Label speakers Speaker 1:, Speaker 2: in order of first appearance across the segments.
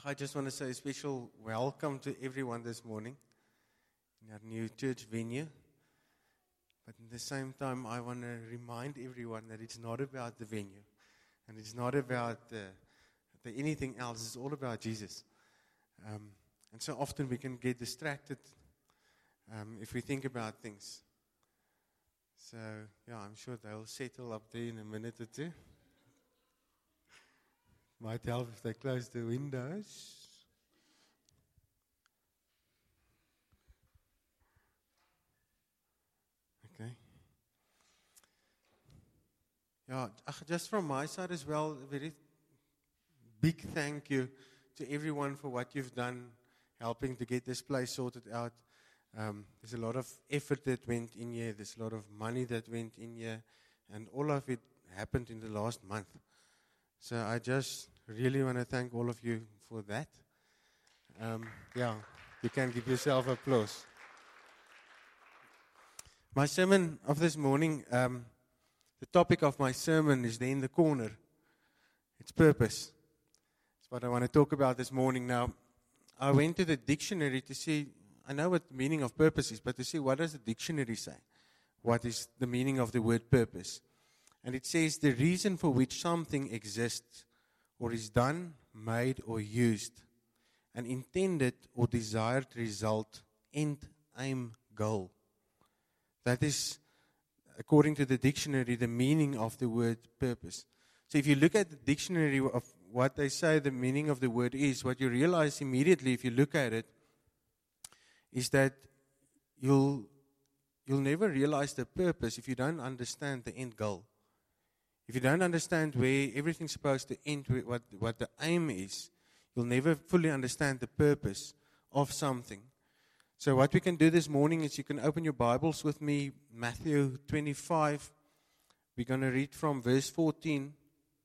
Speaker 1: I just want to say a special welcome to everyone this morning in our new church venue. But at the same time, I want to remind everyone that it's not about the venue. And it's not about the anything else. It's all about Jesus. And so often we can get distracted if we think about things. So, I'm sure they'll settle up there in a minute or two. Might help if they close the windows. Okay. Just from my side as well, a very big thank you to everyone for what you've done, helping to get this place sorted out. There's a lot of effort that went in here. There's a lot of money that went in here. And all of it happened in the last month. So I just really want to thank all of you for that. You can give yourself applause. My sermon of this morning, the topic of my sermon is there in the corner. It's purpose. That's what I want to talk about this morning. Now, I went to the dictionary to see, I know what the meaning of purpose is, but to see what does the dictionary say? What is the meaning of the word purpose? And it says the reason for which something exists or is done, made or used, an intended or desired result, end, aim, goal. That is, according to the dictionary, the meaning of the word purpose. So if you look at the dictionary of what they say the meaning of the word is, what you realize immediately if you look at it is that you'll never realize the purpose if you don't understand the end goal. If you don't understand where everything's supposed to end, what the aim is, you'll never fully understand the purpose of something. So what we can do this morning is you can open your Bibles with me, Matthew 25. We're going to read from verse 14.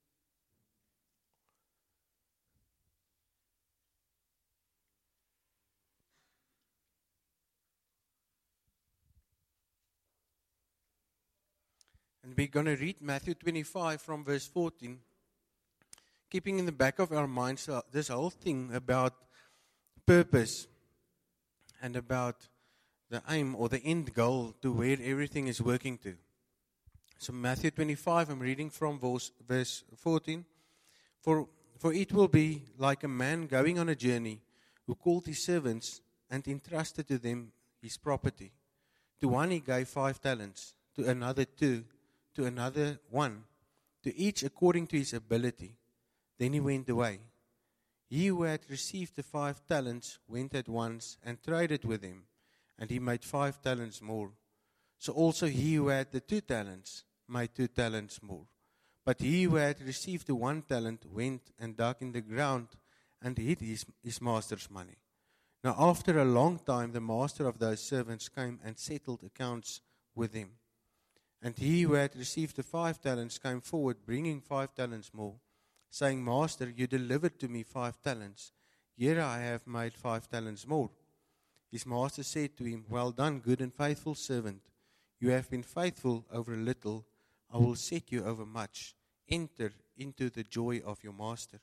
Speaker 1: And we're going to read Matthew 25 from verse 14, keeping in the back of our minds this whole thing about purpose and about the aim or the end goal to where everything is working to. So Matthew 25, I'm reading from verse 14. For it will be like a man going on a journey who called his servants and entrusted to them his property. To one he gave 5 talents, to another 2, to another 1, to each according to his ability. Then he went away. He who had received the 5 talents went at once and traded with them, and he made 5 talents more. So also he who had the 2 talents made 2 talents more. But he who had received the 1 talent went and dug in the ground and hid his master's money. Now after a long time the master of those servants came and settled accounts with him. And he who had received the 5 talents came forward, bringing 5 talents more, saying, Master, you delivered to me 5 talents. Here I have made 5 talents more. His master said to him, Well done, good and faithful servant. You have been faithful over a little. I will set you over much. Enter into the joy of your master.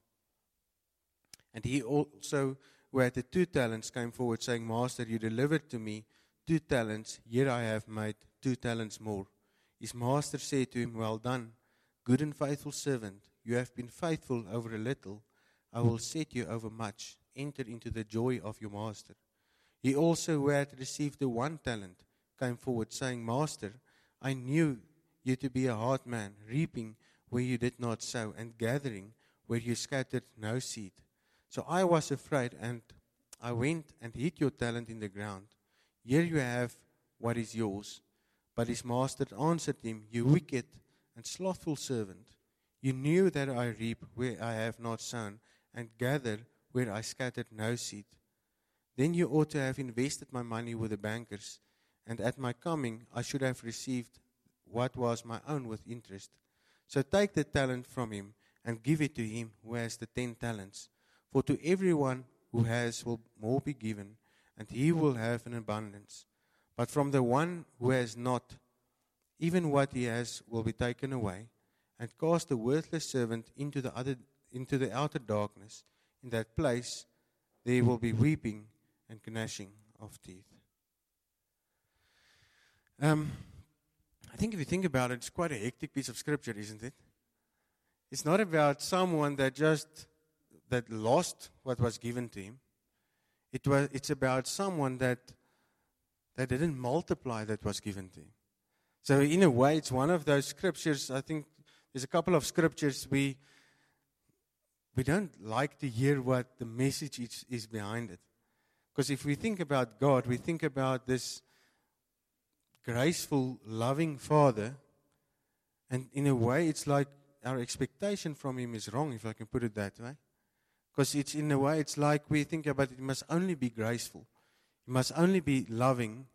Speaker 1: And he also, who had the 2 talents, came forward, saying, Master, you delivered to me 2 talents. Here I have made 2 talents more. His master said to him, Well done, good and faithful servant. You have been faithful over a little. I will set you over much. Enter into the joy of your master. He also, who had received the 1 talent, came forward, saying, Master, I knew you to be a hard man, reaping where you did not sow, and gathering where you scattered no seed. So I was afraid, and I went and hid your talent in the ground. Here you have what is yours. But his master answered him, You wicked and slothful servant. You knew that I reap where I have not sown, and gather where I scattered no seed. Then you ought to have invested my money with the bankers, and at my coming I should have received what was my own with interest. So take the talent from him, and give it to him who has the 10 talents. For to everyone who has will more be given, and he will have an abundance. But from the one who has not, even what he has will be taken away. And cast the worthless servant into the outer darkness. in that place, there will be weeping and gnashing of teeth. I think if you think about it, it's quite a hectic piece of scripture, isn't it? It's not about someone that lost what was given to him. It's about someone that didn't multiply that was given to him. So in a way, it's one of those scriptures. I think there's a couple of scriptures we don't like to hear what the message is behind it. Because if we think about God, we think about this graceful, loving Father. And in a way, it's like our expectation from Him is wrong, if I can put it that way. Because in a way, it's like we think about it must only be graceful. It must only be loving.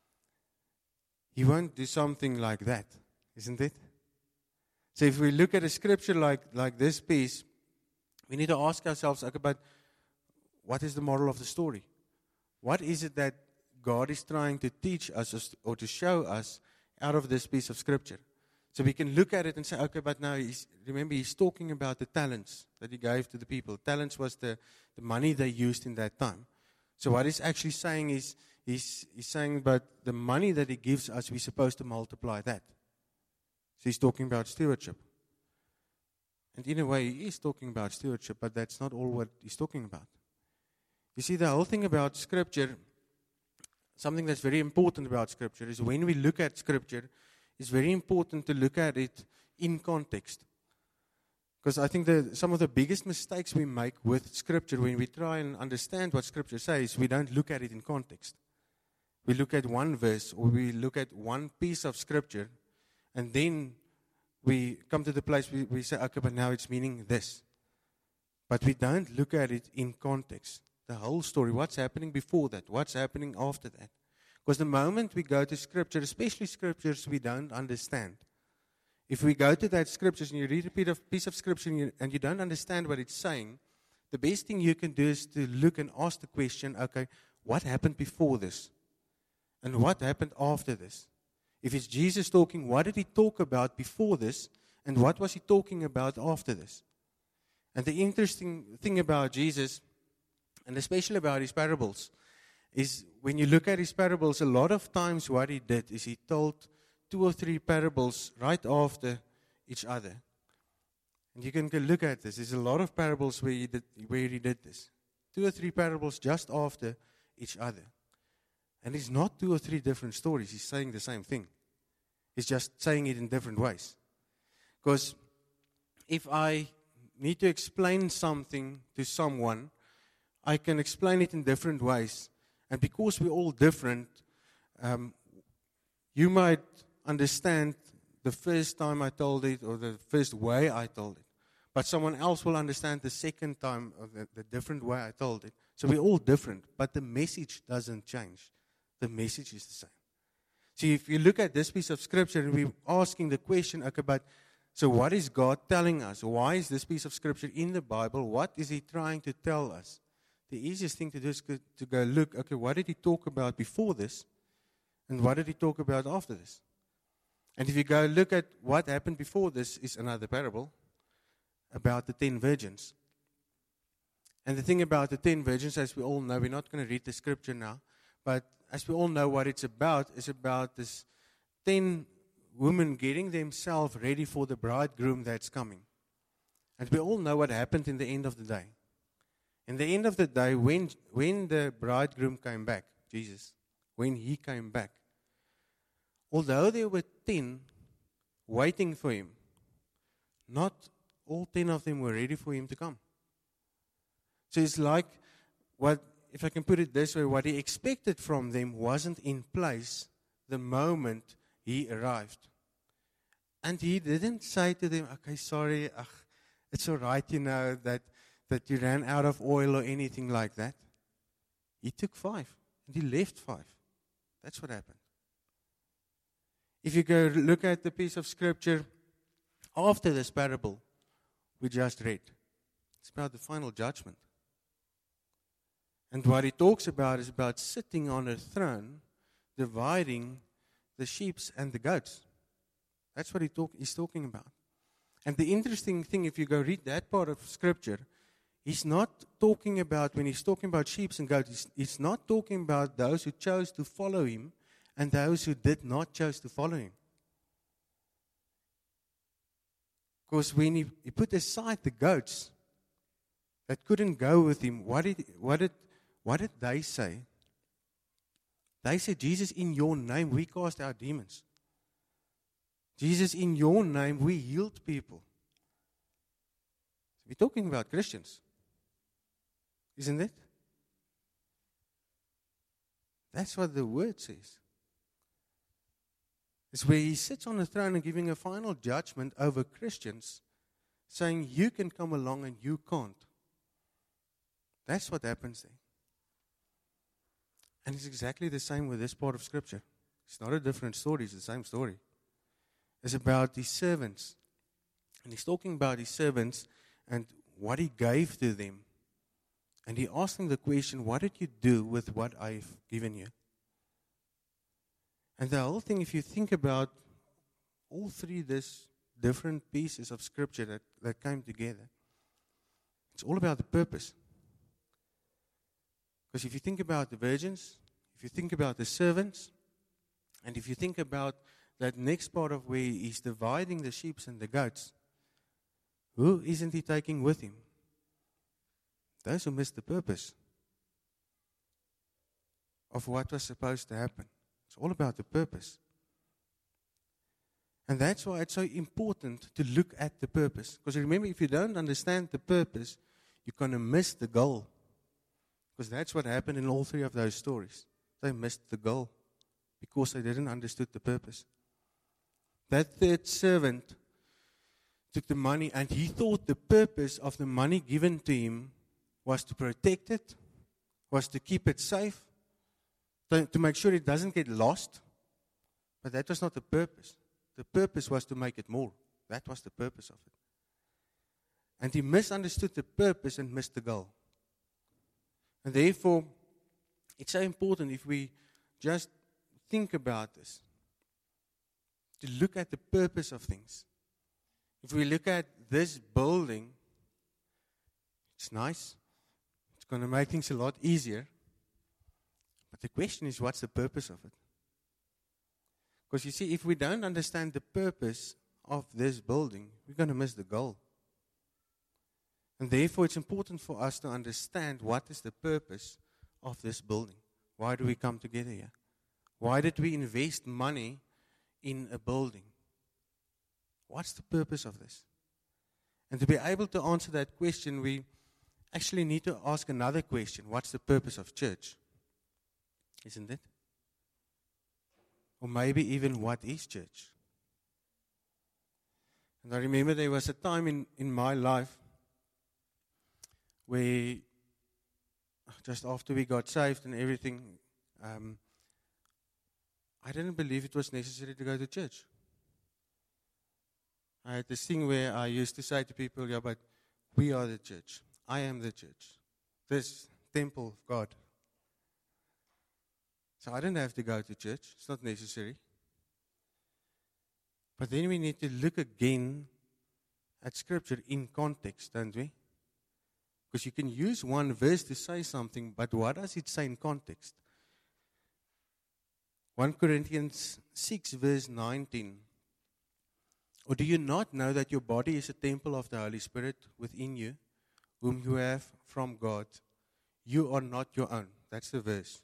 Speaker 1: He won't do something like that, isn't it? So if we look at a scripture like this piece, we need to ask ourselves, okay, but what is the moral of the story? What is it that God is trying to teach us or to show us out of this piece of scripture? So we can look at it and say, okay, but now remember he's talking about the talents that he gave to the people. Talents was the money they used in that time. So what he's actually saying is, he's saying about the money that he gives us, we're supposed to multiply that. So he's talking about stewardship. And in a way, he is talking about stewardship, but that's not all what he's talking about. You see, the whole thing about Scripture, something that's very important about Scripture, is when we look at Scripture, it's very important to look at it in context. Because I think some of the biggest mistakes we make with Scripture, when we try and understand what Scripture says, we don't look at it in context. We look at one verse, or we look at one piece of Scripture, and then we come to the place we say, okay, but now it's meaning this. But we don't look at it in context. The whole story, what's happening before that, what's happening after that. Because the moment we go to Scripture, especially Scriptures we don't understand, if we go to that Scriptures and you read a piece of Scripture and you don't understand what it's saying, the best thing you can do is to look and ask the question, okay, what happened before this? And what happened after this? If it's Jesus talking, what did he talk about before this? And what was he talking about after this? And the interesting thing about Jesus, and especially about his parables, is when you look at his parables, a lot of times what he did is he told 2 or 3 parables right after each other. And you can go look at this. There's a lot of parables where he did this. 2 or 3 parables just after each other. And it's not 2 or 3 different stories. He's saying the same thing. He's just saying it in different ways. Because if I need to explain something to someone, I can explain it in different ways. And because we're all different, you might understand the first time I told it or the first way I told it. But someone else will understand the second time or the different way I told it. So we're all different, but the message doesn't change. The message is the same. See, if you look at this piece of Scripture and we're asking the question, okay, but so what is God telling us? Why is this piece of Scripture in the Bible? What is he trying to tell us? The easiest thing to do is to go look, okay, what did he talk about before this? And what did he talk about after this? And if you go look at what happened before this, is another parable about the 10 virgins. And the thing about the 10 virgins, as we all know, we're not going to read the Scripture now, but as we all know what it's about, is about this 10 women getting themselves ready for the bridegroom that's coming. And we all know what happened in the end of the day. In the end of the day, when the bridegroom came back, Jesus, when he came back, although there were 10 waiting for him, not all 10 of them were ready for him to come. So it's like, if I can put it this way, what he expected from them wasn't in place the moment he arrived. And he didn't say to them, okay, sorry, it's all right, that you ran out of oil or anything like that. He took 5 and he left 5. That's what happened. If you go look at the piece of Scripture after this parable we just read, it's about the final judgment. And what he talks about is about sitting on a throne, dividing the sheep and the goats. That's what he's talking about. And the interesting thing, if you go read that part of Scripture, He's not talking about, when he's talking about sheep and goats, he's not talking about those who chose to follow him and those who did not choose to follow him. Because when he put aside the goats that couldn't go with him, what did they say? They said, Jesus, in your name we cast out demons. Jesus, in your name we healed people. We're talking about Christians, isn't it? That's what the word says. It's where he sits on the throne and giving a final judgment over Christians, saying you can come along and you can't. That's what happens there. And it's exactly the same with this part of Scripture. It's not a different story, it's the same story. It's about his servants. And he's talking about his servants and what he gave to them. And he asked them the question, what did you do with what I've given you? And the whole thing, if you think about all three these different pieces of Scripture that came together, it's all about the purpose. Because if you think about the virgins, if you think about the servants, and if you think about that next part of where he's dividing the sheep and the goats, who isn't he taking with him? Those who missed the purpose of what was supposed to happen. It's all about the purpose. And that's why it's so important to look at the purpose. Because remember, if you don't understand the purpose, you're going to miss the goal. Because that's what happened in all three of those stories. They missed the goal because they didn't understand the purpose. That third servant took the money and he thought the purpose of the money given to him was to protect it, was to keep it safe, to make sure it doesn't get lost. But that was not the purpose. The purpose was to make it more. That was the purpose of it. And he misunderstood the purpose and missed the goal. And therefore, it's so important if we just think about this, to look at the purpose of things. If we look at this building, it's nice. It's going to make things a lot easier. But the question is, what's the purpose of it? Because you see, if we don't understand the purpose of this building, we're going to miss the goal. And therefore, it's important for us to understand what is the purpose of this building. Why do we come together here? Why did we invest money in a building? What's the purpose of this? And to be able to answer that question, we actually need to ask another question. What's the purpose of church? Isn't it? Or maybe even, what is church? And I remember there was a time in my life where just after we got saved and everything, I didn't believe it was necessary to go to church. I had this thing where I used to say to people, yeah, but we are the church. I am the church. This temple of God. So I didn't have to go to church. It's not necessary. But then we need to look again at Scripture in context, don't we? Because you can use one verse to say something, but what does it say in context? 1 Corinthians 6 verse 19. Or do you not know that your body is a temple of the Holy Spirit within you, whom you have from God? You are not your own. That's the verse.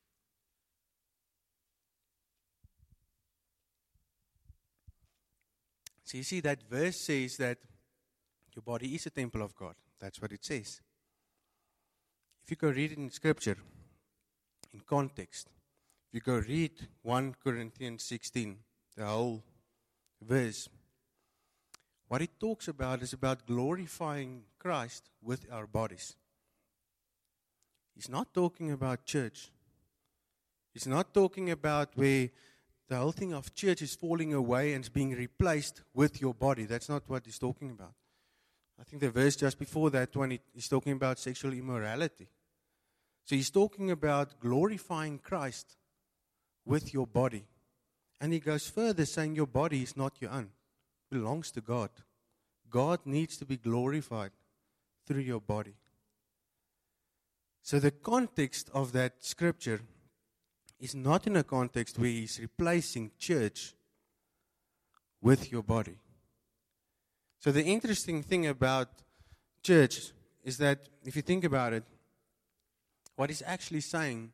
Speaker 1: So you see, that verse says that your body is a temple of God. That's what it says. If you go read it in Scripture, in context, if you go read 1 Corinthians 16, the whole verse, what it talks about is about glorifying Christ with our bodies. He's not talking about church. He's not talking about where the whole thing of church is falling away and is being replaced with your body. That's not what he's talking about. I think the verse just before that one, he's talking about sexual immorality. So he's talking about glorifying Christ with your body. And he goes further saying your body is not your own. It belongs to God. God needs to be glorified through your body. So the context of that scripture is not in a context where he's replacing church with your body. So the interesting thing about church is that if you think about it, what he's actually saying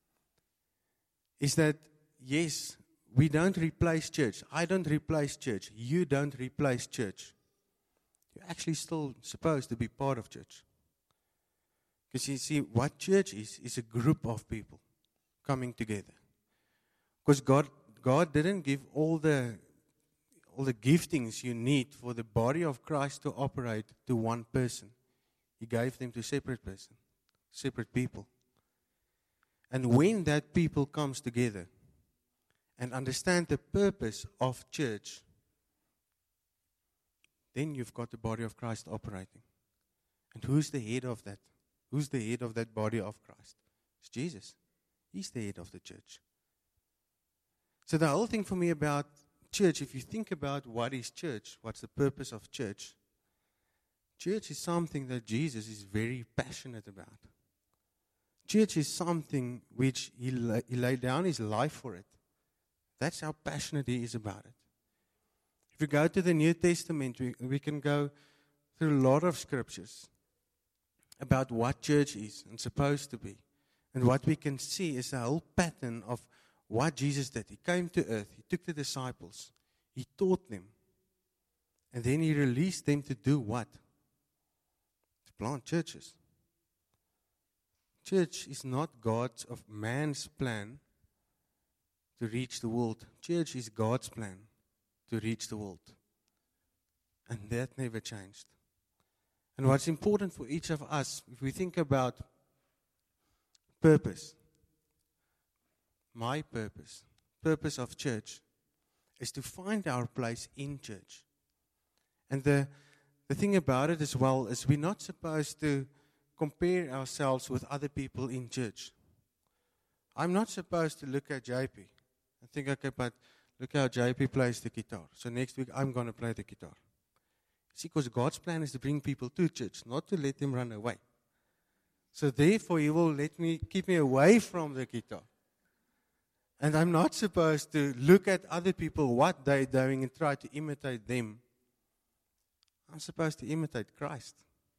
Speaker 1: is that, yes, we don't replace church. I don't replace church. You don't replace church. You're actually still supposed to be part of church. Because you see, what church is a group of people coming together. Because God didn't give all the giftings you need for the body of Christ to operate to one person. He gave them to separate people. And when that people comes together and understand the purpose of church, then you've got the body of Christ operating. And who's the head of that? Who's the head of that body of Christ? It's Jesus. He's the head of the church. So the whole thing for me about church, if you think about what is church, what's the purpose of church? Church is something that Jesus is very passionate about. Church is something which he laid down his life for it. That's how passionate he is about it. If you go to the New Testament, we can go through a lot of scriptures about what church is and supposed to be. And what we can see is a whole pattern of what Jesus did. He came to earth. He took the disciples. He taught them. And then he released them to do what? To plant churches. Church is not God's of man's plan to reach the world. Church is God's plan to reach the world. And that never changed. And what's important for each of us, if we think about purpose, my purpose of church, is to find our place in church. And the thing about it as well is we're not supposed to compare ourselves with other people in church. I'm not supposed to look at JP and think, okay, but look how JP plays the guitar. So next week I'm going to play the guitar. See, because God's plan is to bring people to church, not to let them run away. So therefore, He will keep me away from the guitar. And I'm not supposed to look at other people, what they're doing, and try to imitate them. I'm supposed to imitate Christ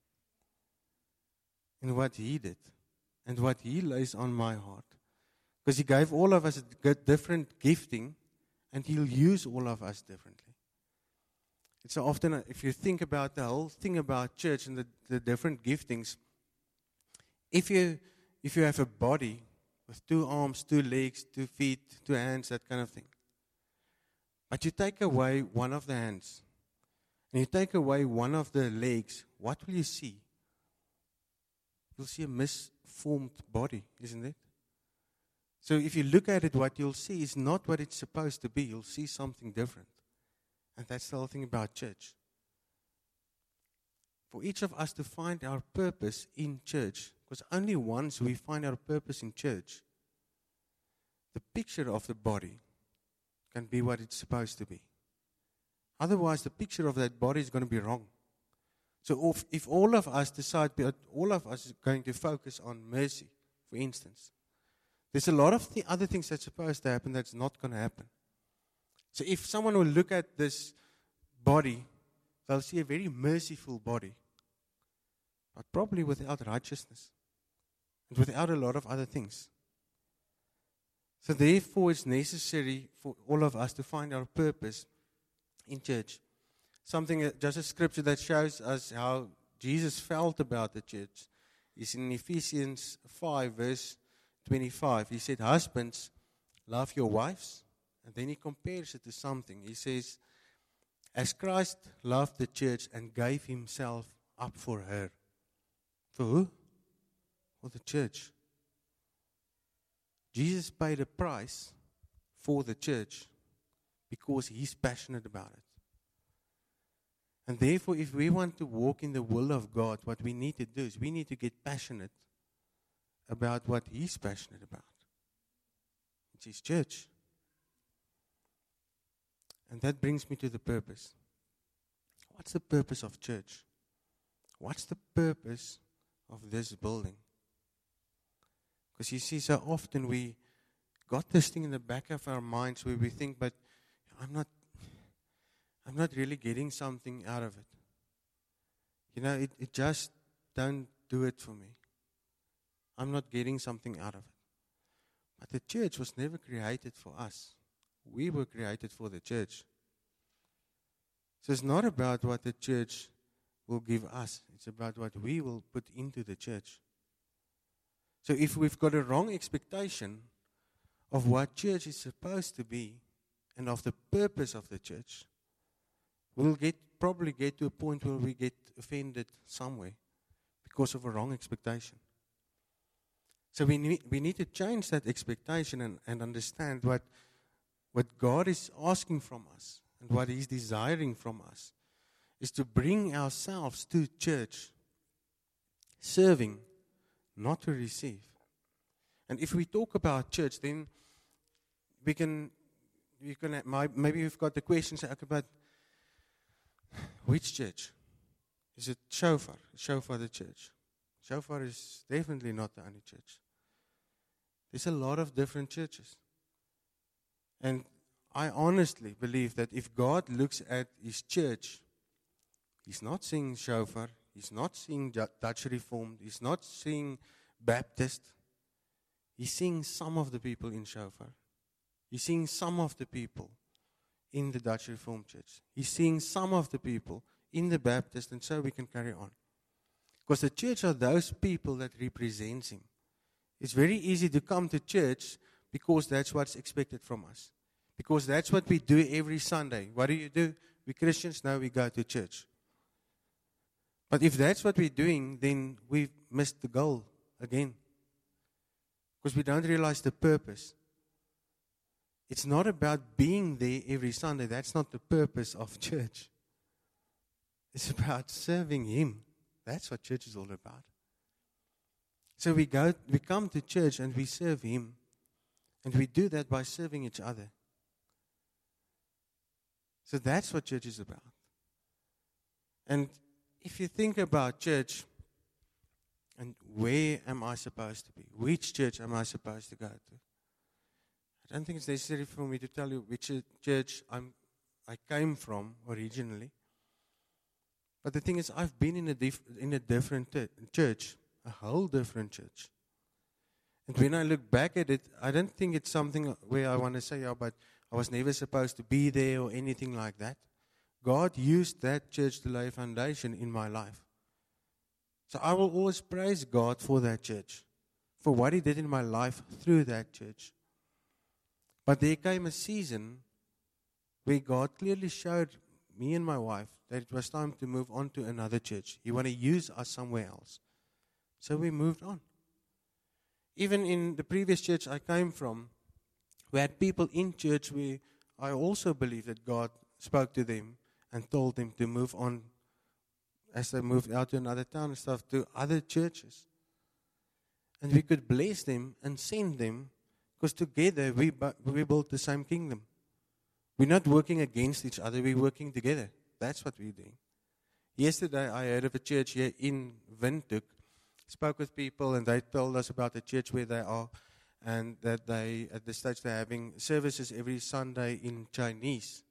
Speaker 1: in what He did and what He lays on my heart. Because He gave all of us a different gifting, and He'll use all of us differently. It's so often, if you think about the whole thing about church and the different giftings, if you have a body with 2 arms, 2 legs, 2 feet, 2 hands, that kind of thing, but you take away one of the hands, and you take away one of the legs, what will you see? You'll see a misformed body, isn't it? So if you look at it, what you'll see is not what it's supposed to be. You'll see something different. And that's the whole thing about church. For each of us to find our purpose in church, because only once we find our purpose in church, the picture of the body can be what it's supposed to be. Otherwise, the picture of that body is going to be wrong. So if all of us decide, all of us is going to focus on mercy, for instance, there's a lot of other things that's supposed to happen that's not going to happen. So if someone will look at this body, they'll see a very merciful body, but probably without righteousness and without a lot of other things. So therefore, it's necessary for all of us to find our purpose in church. Just a scripture that shows us how Jesus felt about the church is in Ephesians 5, verse 25. He said, husbands, love your wives. And then he compares it to something. He says, as Christ loved the church and gave himself up for her. For who? For the church. Jesus paid a price for the church because He's passionate about it. And therefore, if we want to walk in the will of God, what we need to do is we need to get passionate about what He's passionate about. It's His church. And that brings me to the purpose. What's the purpose of church? What's the purpose of this building? Because you see, so often we got this thing in the back of our minds where we think, but I'm not really getting something out of it. It just don't do it for me. I'm not getting something out of it. But the church was never created for us. We were created for the church. So it's not about what the church will give us. It's about what we will put into the church. So if we've got a wrong expectation of what church is supposed to be and of the purpose of the church, we'll probably get to a point where we get offended somewhere because of a wrong expectation. So we need to change that expectation and understand what God is asking from us and what He's desiring from us is to bring ourselves to church, serving, not to receive. And if we talk about church, then maybe we've got the questions about which church? Is it Shofar? Shofar the church? Shofar is definitely not the only church. There's a lot of different churches. And I honestly believe that if God looks at His church, He's not seeing Shofar, He's not seeing Dutch Reformed, He's not seeing Baptist. He's seeing some of the people in Shofar. He's seeing some of the people in the Dutch Reformed Church. He's seeing some of the people in the Baptist, and so we can carry on. Because the church are those people that represents Him. It's very easy to come to church because that's what's expected from us. Because that's what we do every Sunday. What do? We Christians, now we go to church. But if that's what we're doing, then we've missed the goal again. Because we don't realize the purpose. It's not about being there every Sunday. That's not the purpose of church. It's about serving Him. That's what church is all about. So we come to church and we serve Him. And we do that by serving each other. So that's what church is about. And if you think about church, and where am I supposed to be? Which church am I supposed to go to? I don't think it's necessary for me to tell you which church I came from originally. But the thing is, I've been in a different church, a whole different church. And when I look back at it, I don't think it's something where I want to say, but I was never supposed to be there or anything like that. God used that church to lay a foundation in my life. So I will always praise God for that church, for what He did in my life through that church. But there came a season where God clearly showed me and my wife that it was time to move on to another church. He wanted to use us somewhere else. So we moved on. Even in the previous church I came from, we had people in church where I also believe that God spoke to them and told them to move on as they moved out to another town and stuff, to other churches. And we could bless them and send them, because together we built the same kingdom. We're not working against each other, we're working together. That's what we're doing. Yesterday I heard of a church here in Windhoek. Spoke with people and they told us about the church where they are, and that at this stage they're having services every Sunday in Chinese.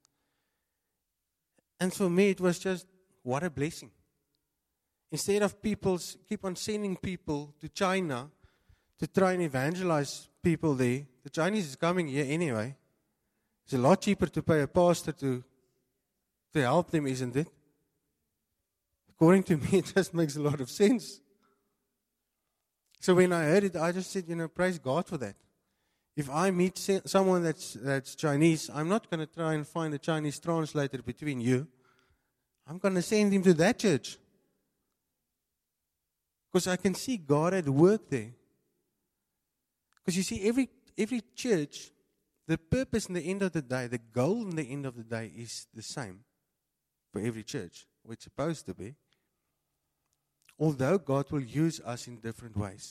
Speaker 1: And for me it was just, what a blessing. Instead of people keep on sending people to China to try and evangelize people there, the Chinese is coming here anyway. It's a lot cheaper to pay a pastor to help them, isn't it? According to me, it just makes a lot of sense. So when I heard it, I just said, praise God for that. If I meet someone that's Chinese, I'm not going to try and find a Chinese translator between you. I'm going to send him to that church. Because I can see God at work there. Because you see, every church, the purpose in the end of the day, the goal in the end of the day is the same for every church, or it's supposed to be. Although God will use us in different ways.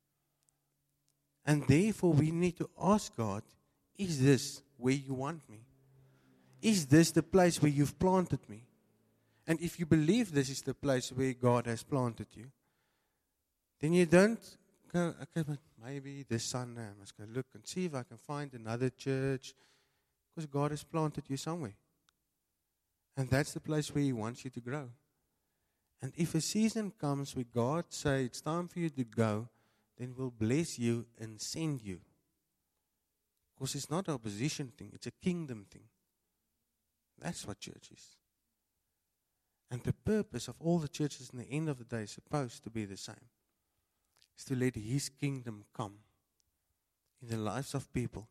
Speaker 1: And therefore we need to ask God, is this where you want me? Is this the place where you've planted me? And if you believe this is the place where God has planted you, then you don't go, okay, but maybe this Sunday I must go look and see if I can find another church, because God has planted you somewhere. And that's the place where He wants you to grow. And if a season comes where God says it's time for you to go, then we'll bless you and send you. Because it's not an opposition thing, it's a kingdom thing. That's what church is. And the purpose of all the churches in the end of the day is supposed to be the same. It's to let His kingdom come in the lives of people.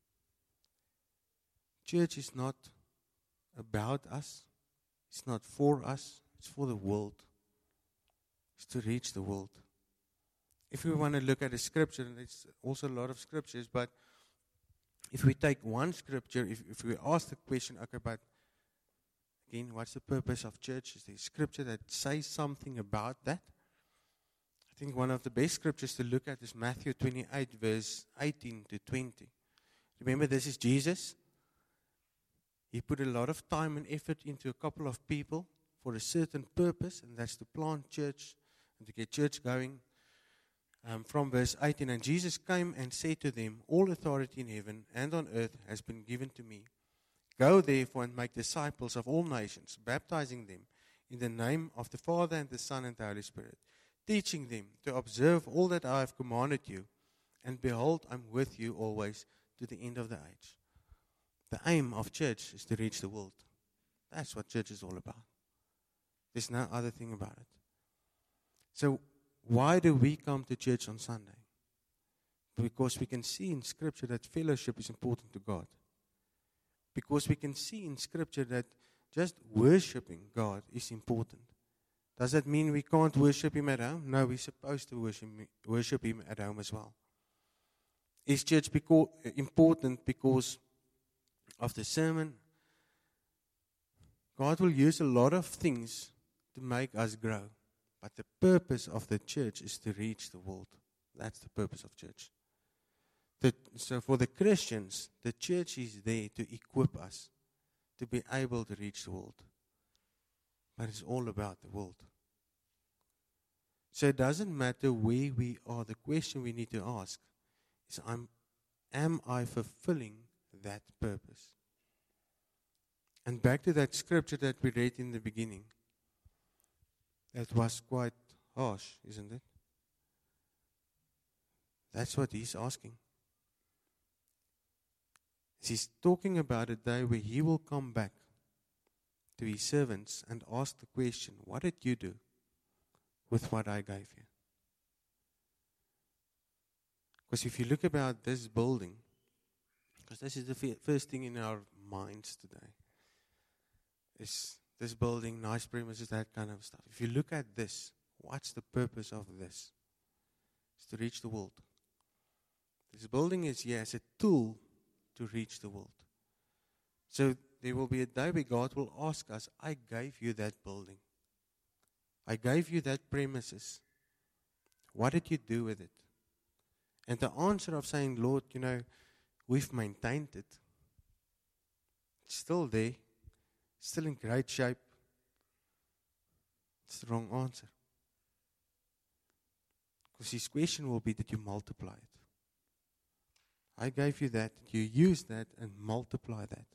Speaker 1: Church is not about us. It's not for us. It's for the world. It's to reach the world. If we want to look at a scripture, and there's also a lot of scriptures, but if we take one scripture, if we ask the question, okay, but again, what's the purpose of church? Is there a scripture that says something about that? I think one of the best scriptures to look at is Matthew 28, verse 18 to 20. Remember, this is Jesus. He put a lot of time and effort into a couple of people for a certain purpose, and that's to plant church and to get church going. From verse 18, and Jesus came and said to them, all authority in heaven and on earth has been given to me. Go therefore and make disciples of all nations, baptizing them in the name of the Father and the Son and the Holy Spirit, teaching them to observe all that I have commanded you. And behold, I'm with you always to the end of the age. The aim of church is to reach the world. That's what church is all about. There's no other thing about it. So why do we come to church on Sunday? Because we can see in Scripture that fellowship is important to God. Because we can see in Scripture that just worshiping God is important. Does that mean we can't worship Him at home? No, we're supposed to worship Him at home as well. Is church important because of the sermon? God will use a lot of things to make us grow. But the purpose of the church is to reach the world. That's the purpose of church. So for the Christians, the church is there to equip us to be able to reach the world. But it's all about the world. So it doesn't matter where we are. The question we need to ask is, am I fulfilling that purpose? And back to that scripture that we read in the beginning. That was quite harsh, isn't it? That's what He's asking. He's talking about a day where He will come back to His servants and ask the question, what did you do with what I gave you? Because if you look about this building, because this is the first thing in our minds today, is this building, nice premises, that kind of stuff. If you look at this, what's the purpose of this? It's to reach the world. This building is here as a tool to reach the world. So there will be a day where God will ask us, I gave you that building. I gave you that premises. What did you do with it? And the answer of saying, Lord, we've maintained it. It's still there. Still in great shape. It's the wrong answer. Because His question will be, did you multiply it? I gave you that, you use that and multiply that.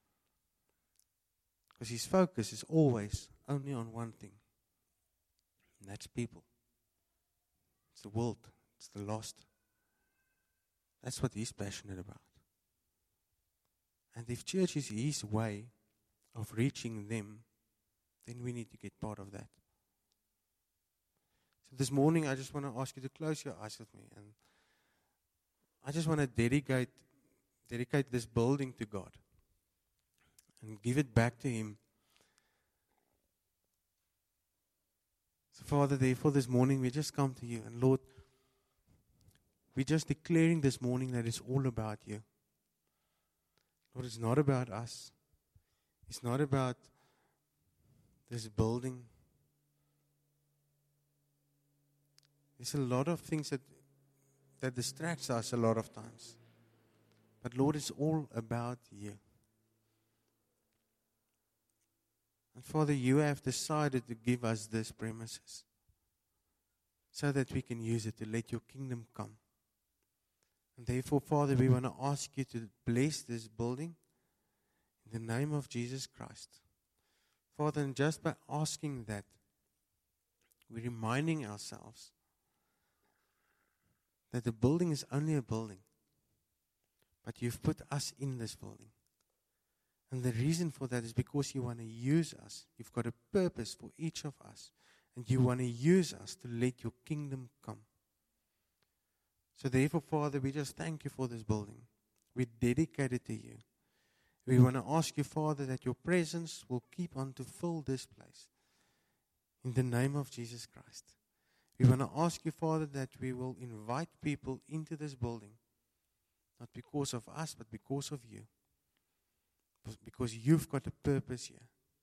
Speaker 1: Because His focus is always only on one thing. And that's people. It's the world. It's the lost. That's what He's passionate about. And if church is His way of reaching them, then we need to get part of that. So this morning I just want to ask you to close your eyes with me, and I just want to dedicate this building to God and give it back to Him. So Father, therefore this morning we just come to You, and Lord, we're just declaring this morning that it's all about You. Lord, it's not about us. It's not about this building. There's a lot of things that distracts us a lot of times. But Lord, it's all about You. And Father, You have decided to give us this premises so that we can use it to let Your kingdom come. And therefore, Father, we want to ask you to bless this building in the name of Jesus Christ. Father, and just by asking that, we're reminding ourselves that the building is only a building, but you've put us in this building. And the reason for that is because you want to use us. You've got a purpose for each of us. And you want to use us to let your kingdom come. So therefore, Father, we just thank you for this building. We dedicate it to you. We want to ask you, Father, that your presence will keep on to fill this place. In the name of Jesus Christ. We want to ask you, Father, that we will invite people into this building. Not because of us, but because of you. Because you've got a purpose here.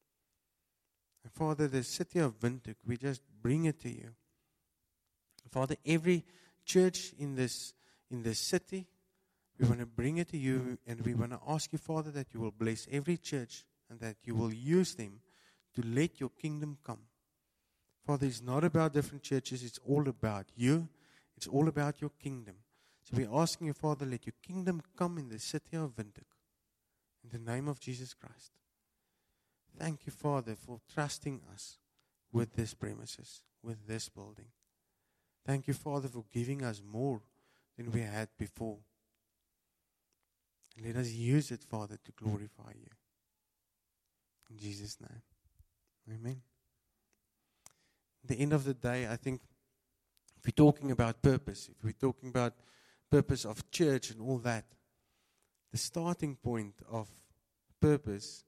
Speaker 1: And Father, the city of Windhoek, we just bring it to you. Father, every church in this city, we want to bring it to you, and we want to ask you, Father, that you will bless every church and that you will use them to let your kingdom come. Father, it's not about different churches, it's all about you. It's all about your kingdom. So we're asking you, Father, let your kingdom come in the city of Windhoek. In the name of Jesus Christ. Thank you, Father, for trusting us with this premises, with this building. Thank you, Father, for giving us more than we had before. And let us use it, Father, to glorify you. In Jesus' name. Amen. At the end of the day, I think if we're talking about purpose, if we're talking about purpose of church and all that, the starting point of purpose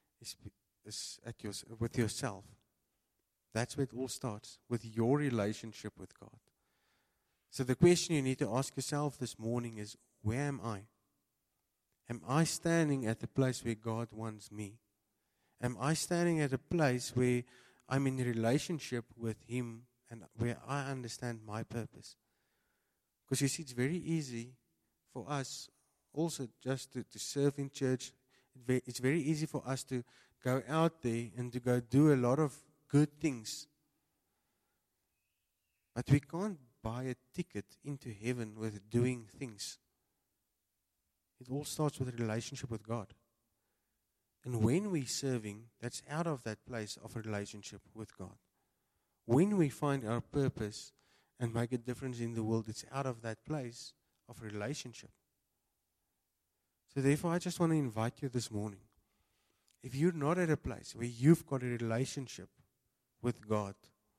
Speaker 1: is with yourself. That's where it all starts, with your relationship with God. So the question you need to ask yourself this morning is, where am I? Am I standing at the place where God wants me? Am I standing at a place where I'm in a relationship with Him and where I understand my purpose? Because you see, it's very easy for us also just to serve in church. It's very easy for us to go out there and to go do a lot of good things. But we can't buy a ticket into heaven with doing things. It all starts with a relationship with God. And when we're serving, that's out of that place of a relationship with God. When we find our purpose and make a difference in the world, it's out of that place of relationship. So therefore, I just want to invite you this morning. If you're not at a place where you've got a relationship with God,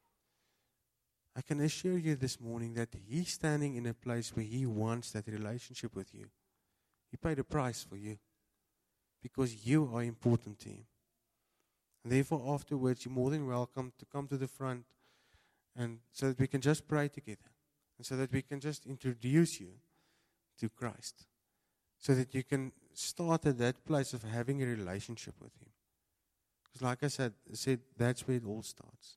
Speaker 1: I can assure you this morning that He's standing in a place where He wants that relationship with you. He paid a price for you because you are important to Him. And therefore, afterwards, you're more than welcome to come to the front and so that we can just pray together and so that we can just introduce you to Christ. So that you can start at that place of having a relationship with Him. Because like I said, that's where it all starts.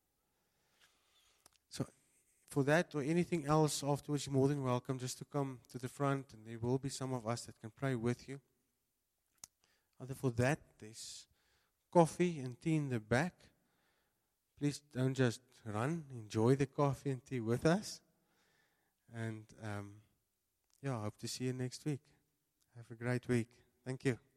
Speaker 1: So for that or anything else afterwards, you're more than welcome just to come to the front, and there will be some of us that can pray with you. Other for that, there's coffee and tea in the back. Please don't just run. Enjoy the coffee and tea with us. And I hope to see you next week. Have a great week. Thank you.